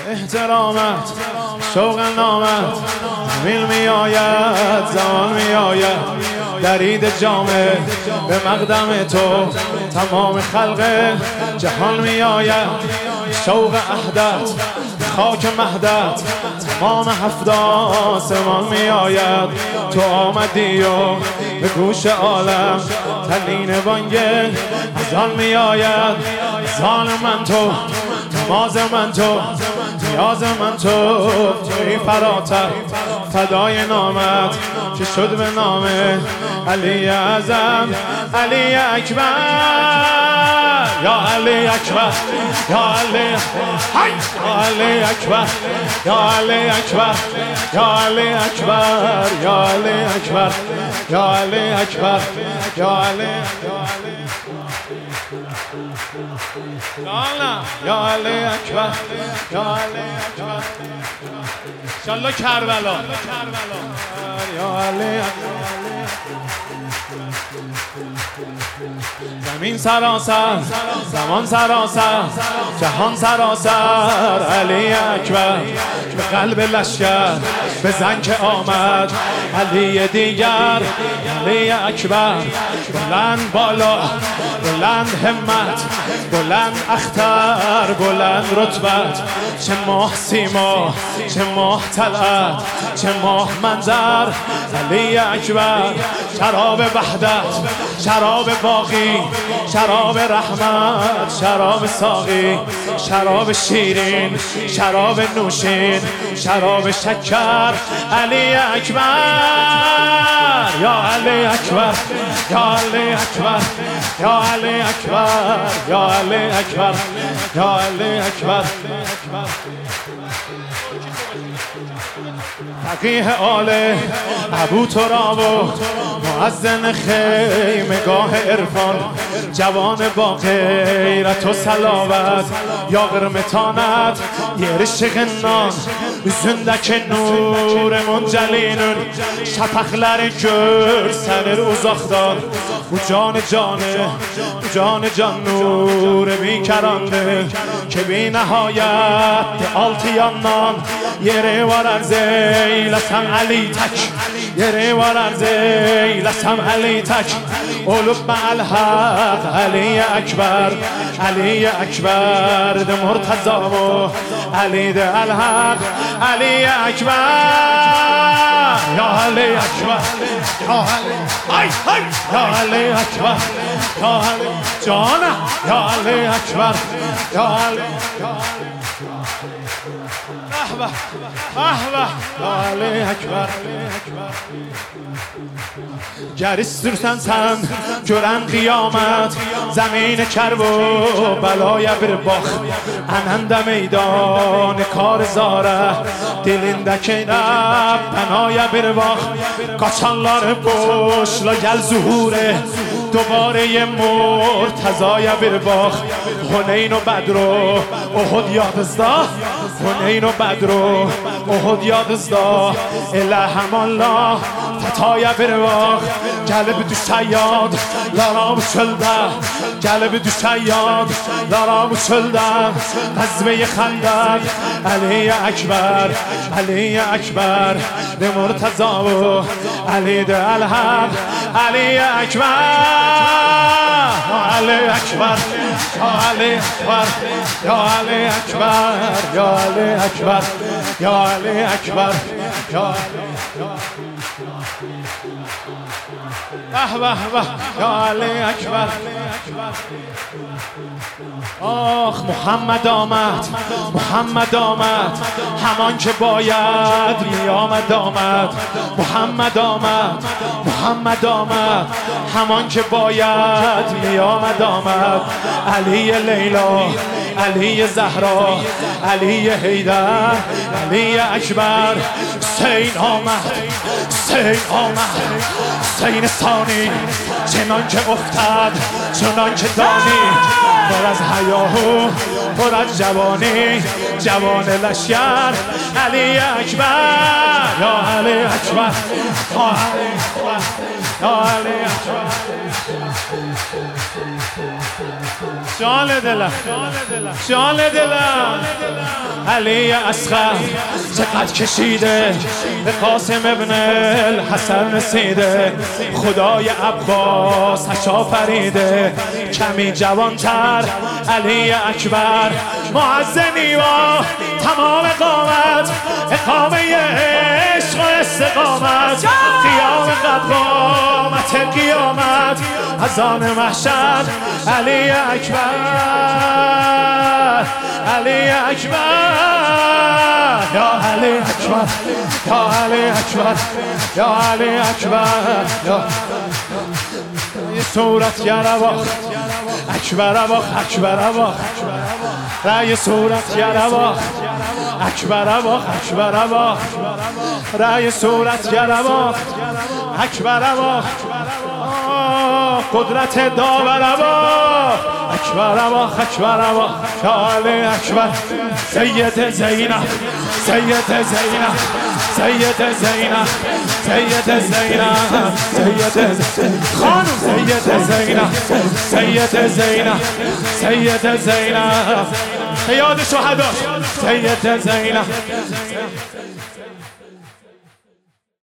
احترامت شوق نامت زمین می آید زمان می آید درید جامه به مقدم تو تمام خلق جهان می آید شوق عهدت خاک مهدت تمام هفت آسمان می آید تو آمدی و به گوش عالم تلین بانگ اذان می آید زان من تو نماز من تو نیاز من تو توی فراتر فدای نامت که شد به نام علی اعظم علی اکبر یا علی اکبر یا علی یا علی اکبر یا علی اکبر یا علی اکبر یا علی اکبر یا علی اکبر یا علی یا علی اکبر یا علی اکبر انشالله کربلا یا علی زمین سراسر زمان سراسر جهان سراسر علی اکبر به قلب لشکر بزن که آمد علی دیگر علی اکبر بلند بالا بلند همت بلند اختر بلند رتبت چه ماه سیما چه ماه طلعت چه ماه منظر علی اکبر شراب وحدت شراب باقی شراب رحمت شراب ساقی شراب شیرین شراب نوشین شراب شکر علی اکبر یا علی اکبر یا علی اکبر یا علی اکبر یا علی اکبر یا علی اکبر فقیه آل ابو تراب و مؤذن خیمگاه عرفان جوان با غیرت و صلابت یا قرمتانت یرش غنان زندک نور منجلینون شفخلر جر سر اوزاخدار و جان نور بیکرانده که بی نهایت آلتیانان یره ورزی لسم علی تک یره ورزی لسم علی تک اولوب مع الحق علی اکبر علی اکبر ده مرتضا و علی ده الحق علی اکبر یا علی اکبر یا علی یا علی اکبر یا علی جانا یا علی اکبر یا علی احبه احبه یا علی اکبر گر استرسن sen gören kıyamet زمین کرب و بلای برباخ اننده میدان کار زاره dilinde keynep penaya برباخ kaçanları boşla gel zuhure دوباره مرتضای برباخ حنین و بدر و احد یادزده حنین و بدر و احد یادزده الهم الله تتای برباخ قلب düşeyad laram çölde قلب düşeyad laram çölde غزوه خندق علی اکبر علی اکبر به مرتضا و علی ده الحق علی اکبر علی اکبر یا علی اکبر یا علی اکبر یا علی اکبر یا علی اکبر یا یا علی اکبر آخ محمد آمد محمد آمد همان که باید می آمد آمد محمد آمد محمد آمد همان که باید می آمد آمد علی لیلا علی زهرا علی حیدر علی اکبر حسین آمد حسین آمد حسین ثانی چنان که افتاد چنان که دانی پر از حیاه پر از جوانی جوان لشکر علی اکبر یا علی اکبر یا علی اکبر یا علی اکبر شال دلم شال دلم علی اصغر چقدر کشیده به قاسم ابن الحسن رسیده خدای عباس هش آفریده کمی جوانتر علی اکبر معزنی و تمام قامت اقامه عشق و استقامت قیام قد قامت قیامت از آن محشر علی اکبر علی اکبر یا علی اکبر یا علی اکبر یا علی اکبر یه صورت گروا اکبر ابا اکبر ابا رای صورت گروا اکبر ابا اکبر ابا رای صورت گروا اکبر ابا قدرت داور ابا اکبر ابا اکبر ابا یا علی اکبر سید زینب سید زینب سید زینب سید زینب سید خانم سید زینب سید زینب سید زینب یاد شهدا سید زینب